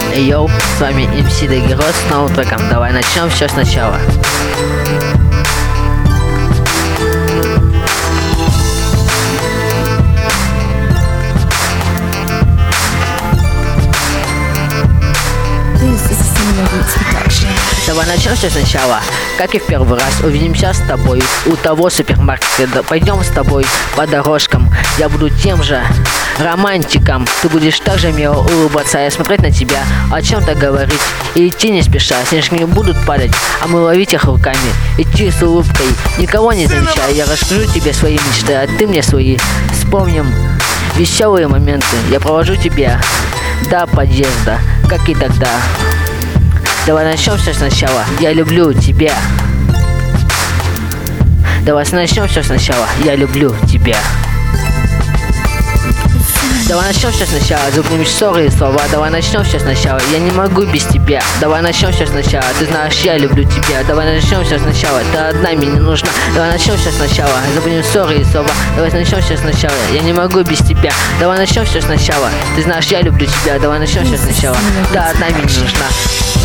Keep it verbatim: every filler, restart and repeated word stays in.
Эй, йоу, с вами эм си Дагерос с новым треком. Давай начнем все сначала. This is a Cinema Roots production. Давай начнем все сначала. Как и в первый раз, увидимся с тобой у того супермаркета. Да пойдем с тобой по дорожкам. Я буду тем же романтиком. Ты будешь так же мило улыбаться, а я смотреть на тебя, о чем-то говорить и идти не спеша. Снежки не будут падать, а мы ловить их руками. Идти с улыбкой, никого не замечая. Я расскажу тебе свои мечты, а ты мне свои. Вспомним веселые моменты. Я провожу тебя до подъезда, как и тогда. Давай начнем все сначала. Я люблю тебя. Давай начнем все сначала. Я люблю тебя. Давай начнем все сначала. Забудем ссоры и слова. Давай начнем все сначала. Я не могу без тебя. Давай начнем все сначала. Ты знаешь, я люблю тебя. Давай начнем все сначала. Ты одна мне не нужна. Давай начнем все сначала. Забудем ссоры и слова. Давай начнем все сначала. Я не могу без тебя. Давай начнем все сначала. Ты знаешь, я люблю тебя. Давай начнем все сначала. Ты одна мне не нужна.